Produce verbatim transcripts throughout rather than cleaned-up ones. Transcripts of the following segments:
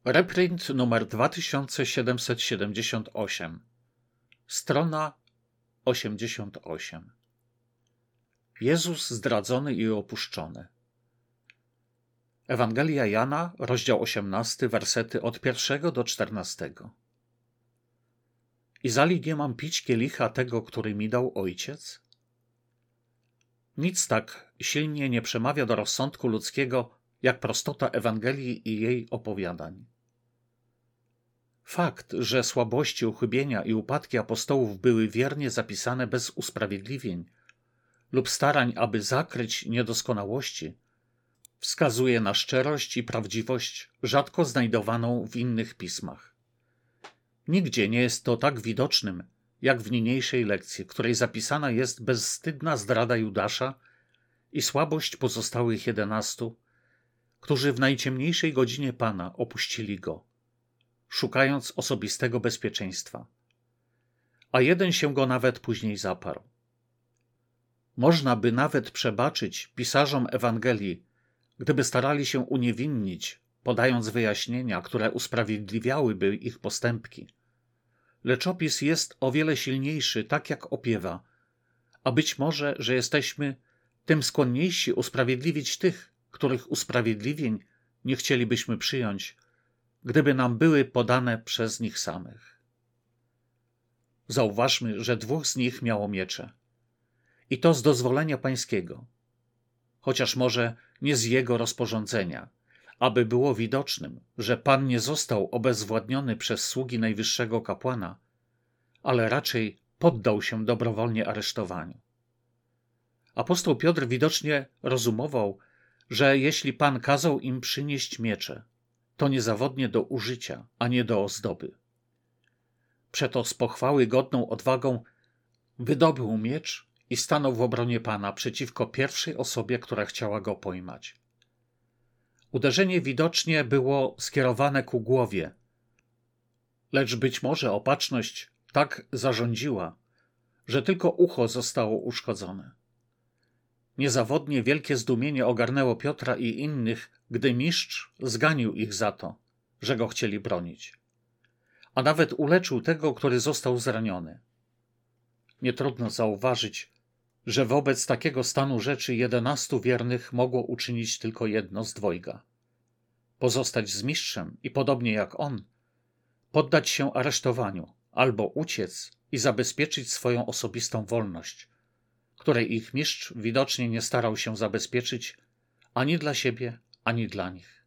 Reprint numer dwa tysiące siedemset siedemdziesiąt osiem, strona osiemdziesiąt osiem. Jezus zdradzony i opuszczony. Ewangelia Jana, rozdział osiemnasty, wersety od pierwszego do czternastego. Izali nie mam pić kielicha tego, który mi dał Ojciec? Nic tak silnie nie przemawia do rozsądku ludzkiego, jak prostota Ewangelii i jej opowiadań. Fakt, że słabości, uchybienia i upadki apostołów były wiernie zapisane bez usprawiedliwień lub starań, aby zakryć niedoskonałości, wskazuje na szczerość i prawdziwość rzadko znajdowaną w innych pismach. Nigdzie nie jest to tak widocznym, jak w niniejszej lekcji, w której zapisana jest bezwstydna zdrada Judasza i słabość pozostałych jedenastu, którzy w najciemniejszej godzinie Pana opuścili Go, szukając osobistego bezpieczeństwa. A jeden się Go nawet później zaparł. Można by nawet przebaczyć pisarzom Ewangelii, gdyby starali się uniewinnić, podając wyjaśnienia, które usprawiedliwiałyby ich postępki. Lecz opis jest o wiele silniejszy, tak jak opiewa, a być może, że jesteśmy tym skłonniejsi usprawiedliwić tych, których usprawiedliwień nie chcielibyśmy przyjąć, gdyby nam były podane przez nich samych. Zauważmy, że dwóch z nich miało miecze. I to z dozwolenia pańskiego, chociaż może nie z jego rozporządzenia, aby było widocznym, że Pan nie został obezwładniony przez sługi najwyższego kapłana, ale raczej poddał się dobrowolnie aresztowaniu. Apostoł Piotr widocznie rozumował, że jeśli Pan kazał im przynieść miecze, to niezawodnie do użycia, a nie do ozdoby. Przeto z pochwały godną odwagą wydobył miecz i stanął w obronie Pana przeciwko pierwszej osobie, która chciała go pojmać. Uderzenie widocznie było skierowane ku głowie, lecz być może opatrzność tak zarządziła, że tylko ucho zostało uszkodzone. Niezawodnie wielkie zdumienie ogarnęło Piotra i innych, gdy mistrz zganił ich za to, że go chcieli bronić. A nawet uleczył tego, który został zraniony. Nie trudno zauważyć, że wobec takiego stanu rzeczy jedenastu wiernych mogło uczynić tylko jedno z dwojga. Pozostać z mistrzem i podobnie jak on, poddać się aresztowaniu albo uciec i zabezpieczyć swoją osobistą wolność, której ich mistrz widocznie nie starał się zabezpieczyć ani dla siebie, ani dla nich.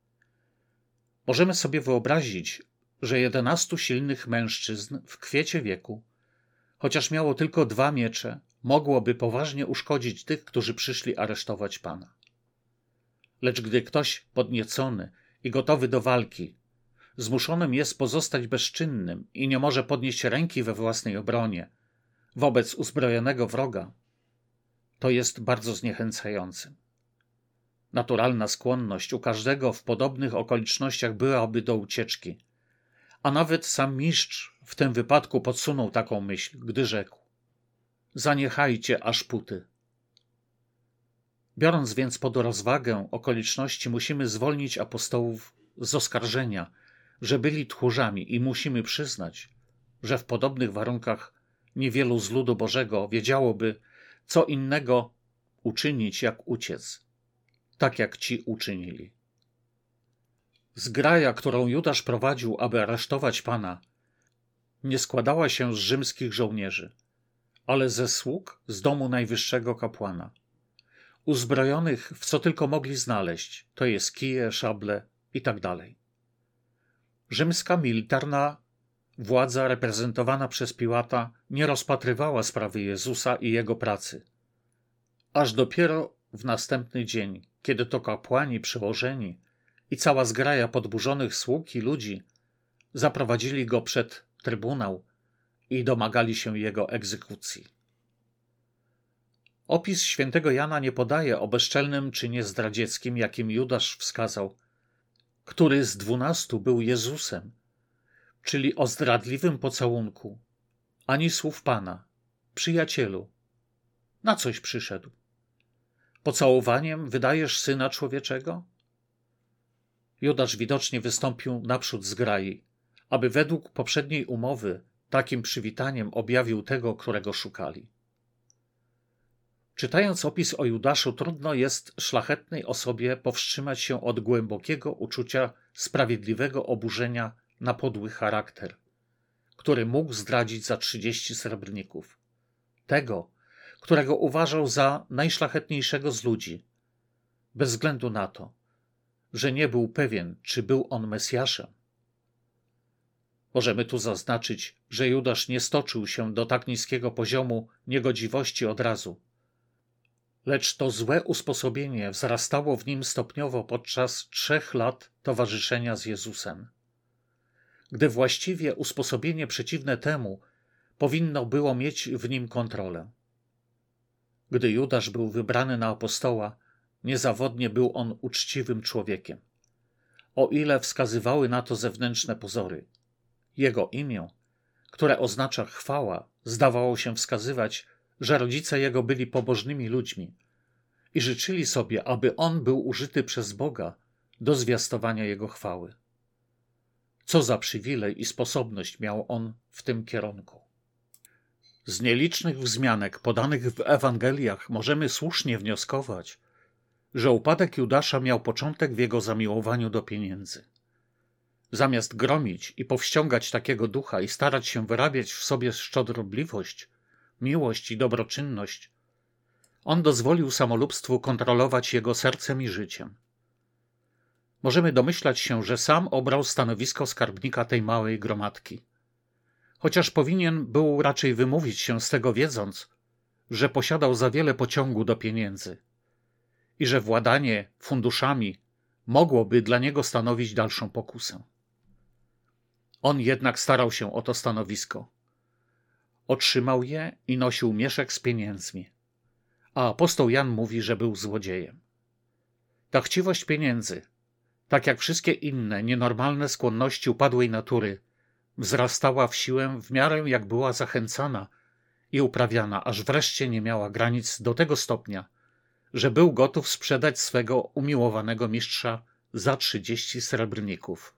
Możemy sobie wyobrazić, że jedenastu silnych mężczyzn w kwiecie wieku, chociaż miało tylko dwa miecze, mogłoby poważnie uszkodzić tych, którzy przyszli aresztować Pana. Lecz gdy ktoś podniecony i gotowy do walki, zmuszonym jest pozostać bezczynnym i nie może podnieść ręki we własnej obronie wobec uzbrojonego wroga, to jest bardzo zniechęcającym. Naturalna skłonność u każdego w podobnych okolicznościach byłaby do ucieczki, a nawet sam mistrz w tym wypadku podsunął taką myśl, gdy rzekł: zaniechajcie aż póty. Biorąc więc pod rozwagę okoliczności, musimy zwolnić apostołów z oskarżenia, że byli tchórzami, i musimy przyznać, że w podobnych warunkach niewielu z ludu Bożego wiedziałoby, co innego uczynić, jak uciec, tak jak ci uczynili. Zgraja, którą Judasz prowadził, aby aresztować Pana, nie składała się z rzymskich żołnierzy, ale ze sług z domu najwyższego kapłana, uzbrojonych w co tylko mogli znaleźć, to jest kije, szable i tak dalej. Rzymska militarna władza reprezentowana przez Piłata nie rozpatrywała sprawy Jezusa i jego pracy. Aż dopiero w następny dzień, kiedy to kapłani przełożeni i cała zgraja podburzonych sług i ludzi zaprowadzili go przed trybunał i domagali się jego egzekucji. Opis świętego Jana nie podaje o bezczelnym czynie zdradzieckim, jakim Judasz wskazał, który z dwunastu był Jezusem, czyli o zdradliwym pocałunku, ani słów Pana: przyjacielu, na coś przyszedł? Pocałowaniem wydajesz Syna Człowieczego? Judasz widocznie wystąpił naprzód zgrai, aby według poprzedniej umowy takim przywitaniem objawił tego, którego szukali. Czytając opis o Judaszu, trudno jest szlachetnej osobie powstrzymać się od głębokiego uczucia sprawiedliwego oburzenia na podły charakter, który mógł zdradzić za trzydzieści srebrników. Tego, którego uważał za najszlachetniejszego z ludzi, bez względu na to, że nie był pewien, czy był on Mesjaszem. Możemy tu zaznaczyć, że Judasz nie stoczył się do tak niskiego poziomu niegodziwości od razu, lecz to złe usposobienie wzrastało w nim stopniowo podczas trzech lat towarzyszenia z Jezusem, gdy właściwie usposobienie przeciwne temu powinno było mieć w nim kontrolę. Gdy Judasz był wybrany na apostoła, niezawodnie był on uczciwym człowiekiem, o ile wskazywały na to zewnętrzne pozory. Jego imię, które oznacza chwała, zdawało się wskazywać, że rodzice jego byli pobożnymi ludźmi i życzyli sobie, aby on był użyty przez Boga do zwiastowania jego chwały. Co za przywilej i sposobność miał on w tym kierunku. Z nielicznych wzmianek podanych w Ewangeliach możemy słusznie wnioskować, że upadek Judasza miał początek w jego zamiłowaniu do pieniędzy. Zamiast gromić i powściągać takiego ducha i starać się wyrabiać w sobie szczodrobliwość, miłość i dobroczynność, on dozwolił samolubstwu kontrolować jego sercem i życiem. Możemy domyślać się, że sam obrał stanowisko skarbnika tej małej gromadki, chociaż powinien był raczej wymówić się z tego, wiedząc, że posiadał za wiele pociągu do pieniędzy i że władanie funduszami mogłoby dla niego stanowić dalszą pokusę. On jednak starał się o to stanowisko. Otrzymał je i nosił mieszek z pieniędzmi, a apostoł Jan mówi, że był złodziejem. Ta chciwość pieniędzy, tak jak wszystkie inne nienormalne skłonności upadłej natury, wzrastała w siłę w miarę jak była zachęcana i uprawiana, aż wreszcie nie miała granic do tego stopnia, że był gotów sprzedać swego umiłowanego mistrza za trzydzieści srebrników.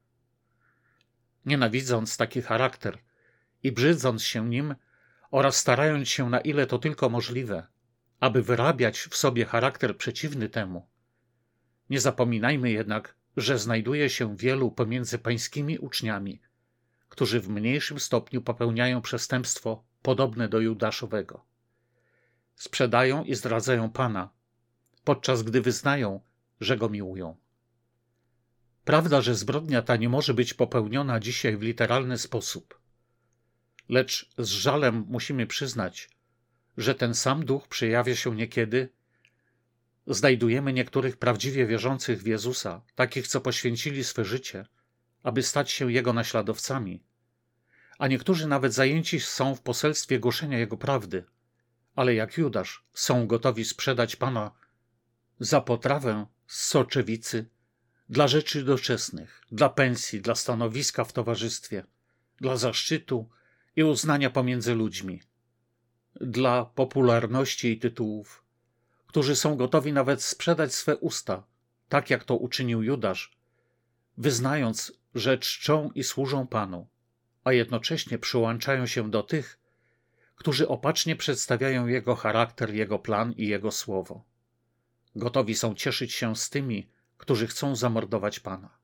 Nienawidząc taki charakter i brzydząc się nim oraz starając się na ile to tylko możliwe, aby wyrabiać w sobie charakter przeciwny temu, nie zapominajmy jednak, że znajduje się wielu pomiędzy pańskimi uczniami, którzy w mniejszym stopniu popełniają przestępstwo podobne do Judaszowego. Sprzedają i zdradzają Pana, podczas gdy wyznają, że Go miłują. Prawda, że zbrodnia ta nie może być popełniona dzisiaj w literalny sposób, lecz z żalem musimy przyznać, że ten sam duch przejawia się niekiedy. Znajdujemy niektórych prawdziwie wierzących w Jezusa, takich, co poświęcili swe życie, aby stać się Jego naśladowcami, a niektórzy nawet zajęci są w poselstwie głoszenia Jego prawdy, ale jak Judasz są gotowi sprzedać Pana za potrawę z soczewicy, dla rzeczy doczesnych, dla pensji, dla stanowiska w towarzystwie, dla zaszczytu i uznania pomiędzy ludźmi, dla popularności i tytułów, którzy są gotowi nawet sprzedać swe usta, tak jak to uczynił Judasz, wyznając, że czczą i służą Panu, a jednocześnie przyłączają się do tych, którzy opacznie przedstawiają Jego charakter, Jego plan i Jego słowo. Gotowi są cieszyć się z tymi, którzy chcą zamordować Pana.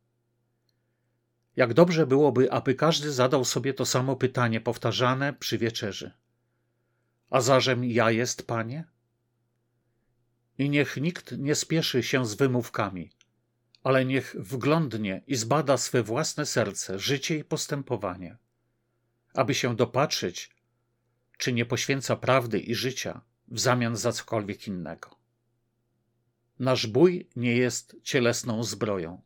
Jak dobrze byłoby, aby każdy zadał sobie to samo pytanie powtarzane przy wieczerzy. A zażem ja jest, Panie? I niech nikt nie spieszy się z wymówkami, ale niech wglądnie i zbada swe własne serce, życie i postępowanie, aby się dopatrzyć, czy nie poświęca prawdy i życia w zamian za cokolwiek innego. Nasz bój nie jest cielesną zbroją.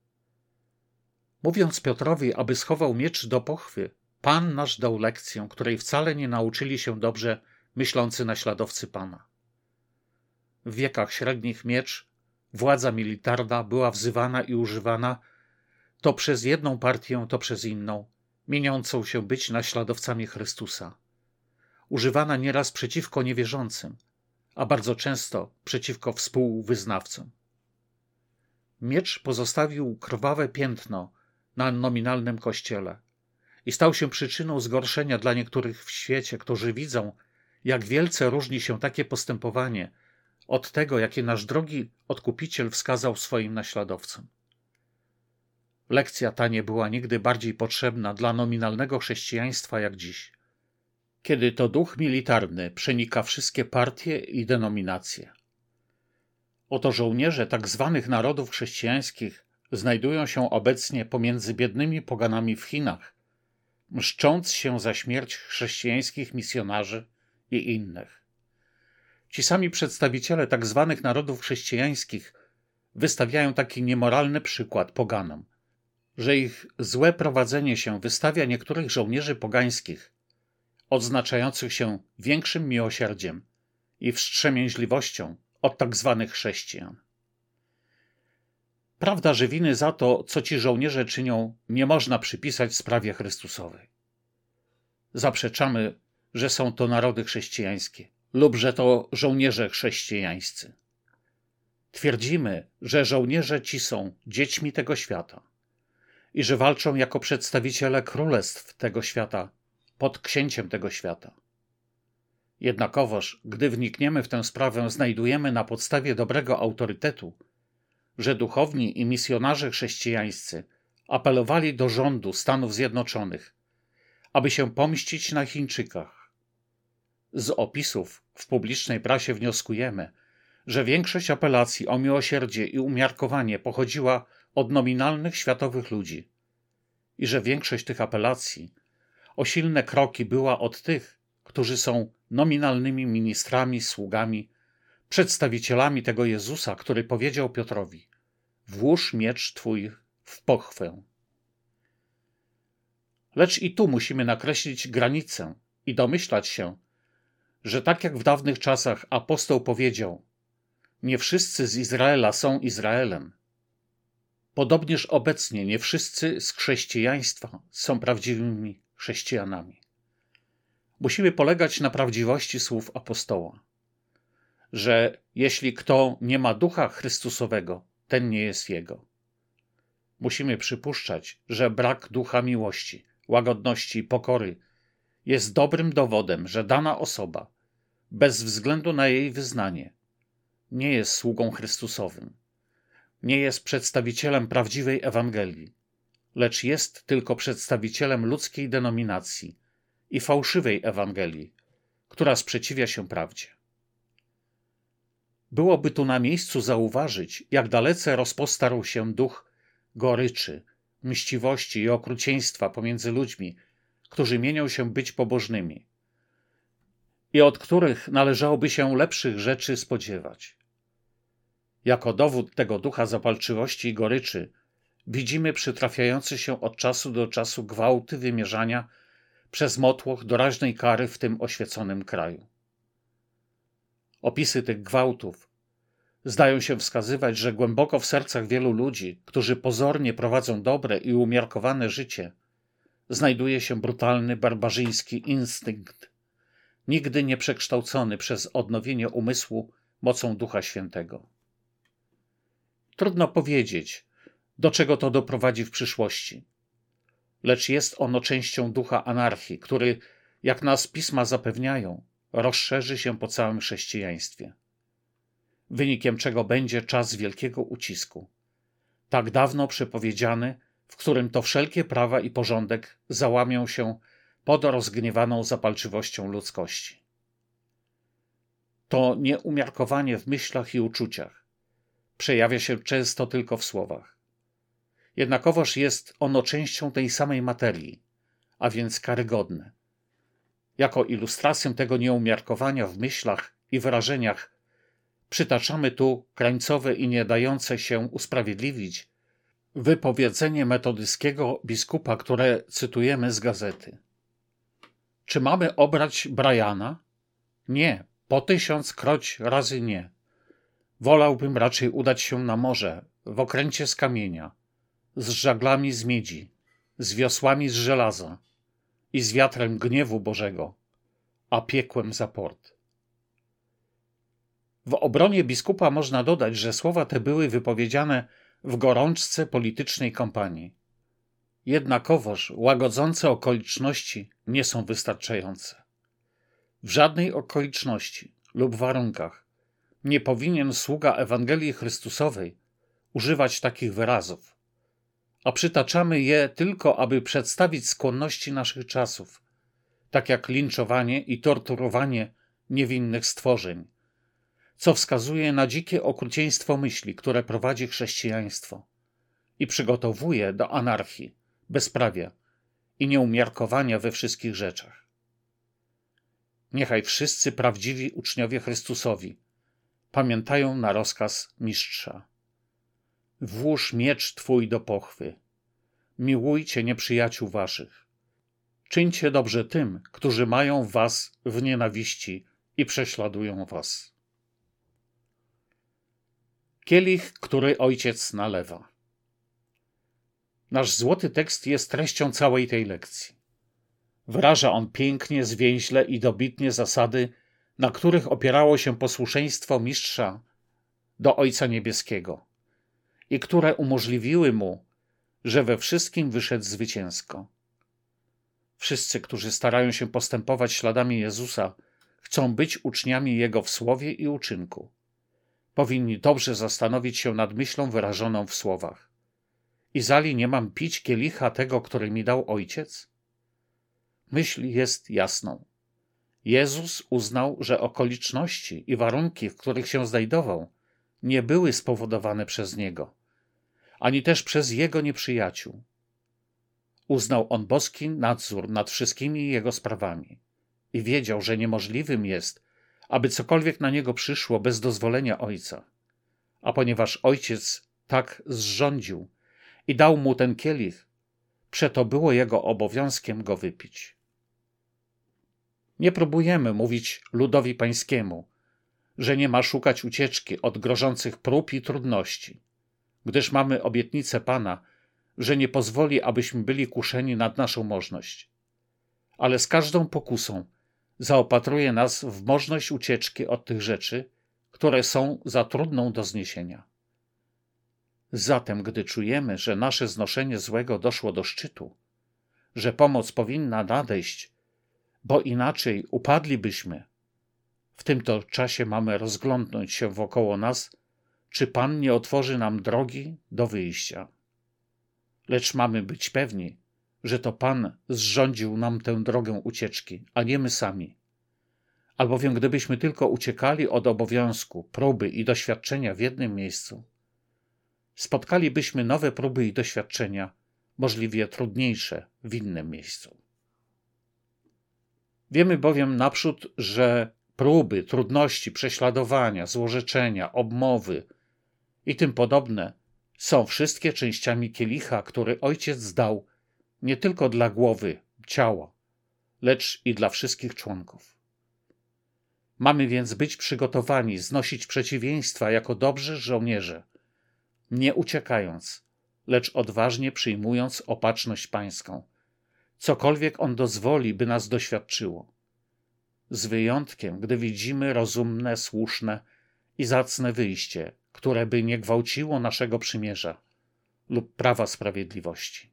Mówiąc Piotrowi, aby schował miecz do pochwy, Pan nasz dał lekcję, której wcale nie nauczyli się dobrze myślący naśladowcy Pana. W wiekach średnich miecz, władza militarna była wzywana i używana to przez jedną partię, to przez inną, mieniącą się być naśladowcami Chrystusa. Używana nieraz przeciwko niewierzącym, a bardzo często przeciwko współwyznawcom. miecz pozostawił krwawe piętno na nominalnym kościele i stał się przyczyną zgorszenia dla niektórych w świecie, którzy widzą, jak wielce różni się takie postępowanie od tego, jakie nasz drogi Odkupiciel wskazał swoim naśladowcom. Lekcja ta nie była nigdy bardziej potrzebna dla nominalnego chrześcijaństwa jak dziś, kiedy to duch militarny przenika wszystkie partie i denominacje. Oto żołnierze tak zwanych narodów chrześcijańskich znajdują się obecnie pomiędzy biednymi poganami w Chinach, mszcząc się za śmierć chrześcijańskich misjonarzy i innych. Ci sami przedstawiciele tak zwanych narodów chrześcijańskich wystawiają taki niemoralny przykład poganom, że ich złe prowadzenie się wystawia niektórych żołnierzy pogańskich, odznaczających się większym miłosierdziem i wstrzemięźliwością od tak zwanych chrześcijan. Prawda, że winy za to, co ci żołnierze czynią, nie można przypisać sprawie Chrystusowej. Zaprzeczamy, że są to narody chrześcijańskie lub że to żołnierze chrześcijańscy. Twierdzimy, że żołnierze ci są dziećmi tego świata i że walczą jako przedstawiciele królestw tego świata pod księciem tego świata. Jednakowoż, gdy wnikniemy w tę sprawę, znajdujemy na podstawie dobrego autorytetu, że duchowni i misjonarze chrześcijańscy apelowali do rządu Stanów Zjednoczonych, aby się pomścić na Chińczykach. Z opisów w publicznej prasie wnioskujemy, że większość apelacji o miłosierdzie i umiarkowanie pochodziła od nominalnych światowych ludzi i że większość tych apelacji o silne kroki była od tych, którzy są nominalnymi ministrami, sługami, przedstawicielami tego Jezusa, który powiedział Piotrowi: włóż miecz twój w pochwę. Lecz i tu musimy nakreślić granicę i domyślać się, że tak jak w dawnych czasach apostoł powiedział: nie wszyscy z Izraela są Izraelem, podobnież obecnie nie wszyscy z chrześcijaństwa są prawdziwymi chrześcijanami. Musimy polegać na prawdziwości słów apostoła, że jeśli kto nie ma Ducha Chrystusowego, ten nie jest Jego. Musimy przypuszczać, że brak ducha miłości, łagodności i pokory jest dobrym dowodem, że dana osoba, bez względu na jej wyznanie, nie jest sługą Chrystusowym, nie jest przedstawicielem prawdziwej Ewangelii, lecz jest tylko przedstawicielem ludzkiej denominacji i fałszywej Ewangelii, która sprzeciwia się prawdzie. Byłoby tu na miejscu zauważyć, jak dalece rozpostarł się duch goryczy, mściwości i okrucieństwa pomiędzy ludźmi, którzy mienią się być pobożnymi i od których należałoby się lepszych rzeczy spodziewać. Jako dowód tego ducha zapalczywości i goryczy widzimy przytrafiające się od czasu do czasu gwałty wymierzania przez motłoch doraźnej kary w tym oświeconym kraju. Opisy tych gwałtów zdają się wskazywać, że głęboko w sercach wielu ludzi, którzy pozornie prowadzą dobre i umiarkowane życie, znajduje się brutalny, barbarzyński instynkt, nigdy nie przekształcony przez odnowienie umysłu mocą Ducha Świętego. Trudno powiedzieć, do czego to doprowadzi w przyszłości, lecz jest ono częścią ducha anarchii, który, jak nas pisma zapewniają, rozszerzy się po całym chrześcijaństwie. Wynikiem czego będzie czas wielkiego ucisku, tak dawno przepowiedziany, w którym to wszelkie prawa i porządek załamią się pod rozgniewaną zapalczywością ludzkości. To nieumiarkowanie w myślach i uczuciach przejawia się często tylko w słowach. Jednakowoż jest ono częścią tej samej materii, a więc karygodne. Jako ilustrację tego nieumiarkowania w myślach i wyrażeniach przytaczamy tu krańcowe i nie dające się usprawiedliwić wypowiedzenie metodyjskiego biskupa, które cytujemy z gazety. Czy mamy obrać Briana? Nie, po tysiąckroć razy nie. Wolałbym raczej udać się na morze, w okręcie z kamienia, z żaglami z miedzi, z wiosłami z żelaza i z wiatrem gniewu Bożego, a piekłem za port. W obronie biskupa można dodać, że słowa te były wypowiedziane w gorączce politycznej kampanii. Jednakowoż łagodzące okoliczności nie są wystarczające. W żadnej okoliczności lub warunkach nie powinien sługa Ewangelii Chrystusowej używać takich wyrazów, a przytaczamy je tylko, aby przedstawić skłonności naszych czasów, tak jak linczowanie i torturowanie niewinnych stworzeń, co wskazuje na dzikie okrucieństwo myśli, które prowadzi chrześcijaństwo i przygotowuje do anarchii, bezprawia i nieumiarkowania we wszystkich rzeczach. Niechaj wszyscy prawdziwi uczniowie Chrystusowi pamiętają na rozkaz mistrza. Włóż miecz twój do pochwy. Miłujcie nieprzyjaciół waszych. Czyńcie dobrze tym, którzy mają was w nienawiści i prześladują was. Kielich, który ojciec nalewa. Nasz złoty tekst jest treścią całej tej lekcji. Wyraża on pięknie, zwięźle i dobitnie zasady, na których opierało się posłuszeństwo mistrza do Ojca Niebieskiego i które umożliwiły mu, że we wszystkim wyszedł zwycięsko. Wszyscy, którzy starają się postępować śladami Jezusa, chcą być uczniami Jego w słowie i uczynku. Powinni dobrze zastanowić się nad myślą wyrażoną w słowach. Izali nie mam pić kielicha tego, który mi dał Ojciec? Myśl jest jasną. Jezus uznał, że okoliczności i warunki, w których się znajdował, nie były spowodowane przez Niego, ani też przez Jego nieprzyjaciół. Uznał on boski nadzór nad wszystkimi Jego sprawami i wiedział, że niemożliwym jest, aby cokolwiek na Niego przyszło bez dozwolenia Ojca. A ponieważ Ojciec tak zrządził i dał mu ten kielich, przeto było Jego obowiązkiem go wypić. Nie próbujemy mówić ludowi pańskiemu, że nie ma szukać ucieczki od grożących prób i trudności, gdyż mamy obietnicę Pana, że nie pozwoli, abyśmy byli kuszeni nad naszą możność. Ale z każdą pokusą zaopatruje nas w możność ucieczki od tych rzeczy, które są za trudną do zniesienia. Zatem, gdy czujemy, że nasze znoszenie złego doszło do szczytu, że pomoc powinna nadejść, bo inaczej upadlibyśmy, w tym to czasie mamy rozglądnąć się wokoło nas, czy Pan nie otworzy nam drogi do wyjścia. Lecz mamy być pewni, że to Pan zrządził nam tę drogę ucieczki, a nie my sami. Albowiem gdybyśmy tylko uciekali od obowiązku, próby i doświadczenia w jednym miejscu, spotkalibyśmy nowe próby i doświadczenia, możliwie trudniejsze, w innym miejscu. Wiemy bowiem naprzód, że próby, trudności, prześladowania, złorzeczenia, obmowy i tym podobne są wszystkie częściami kielicha, który Ojciec dał nie tylko dla głowy, ciała, lecz i dla wszystkich członków. Mamy więc być przygotowani znosić przeciwieństwa jako dobrzy żołnierze, nie uciekając, lecz odważnie przyjmując opatrzność pańską, cokolwiek On dozwoli, by nas doświadczyło. Z wyjątkiem, gdy widzimy rozumne, słuszne i zacne wyjście, które by nie gwałciło naszego przymierza lub prawa sprawiedliwości.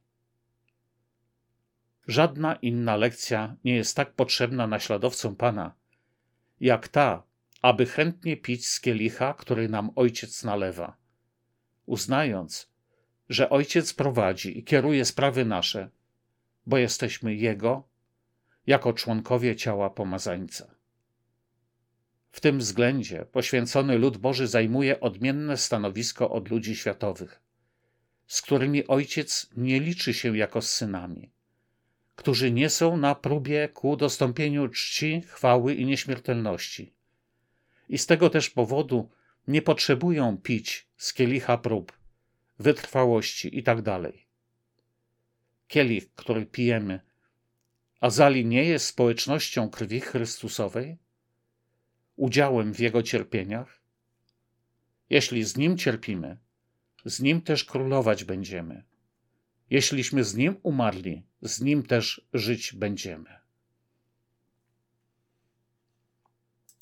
Żadna inna lekcja nie jest tak potrzebna naśladowcom Pana, jak ta, aby chętnie pić z kielicha, który nam Ojciec nalewa, uznając, że Ojciec prowadzi i kieruje sprawy nasze, bo jesteśmy Jego, jako członkowie ciała pomazańca. W tym względzie poświęcony lud Boży zajmuje odmienne stanowisko od ludzi światowych, z którymi Ojciec nie liczy się jako z synami, którzy nie są na próbie ku dostąpieniu czci, chwały i nieśmiertelności. I z tego też powodu nie potrzebują pić z kielicha prób, wytrwałości itd. Kielich, który pijemy, azali nie jest społecznością krwi Chrystusowej, udziałem w Jego cierpieniach? Jeśli z Nim cierpimy, z Nim też królować będziemy. Jeśliśmy z Nim umarli, z Nim też żyć będziemy.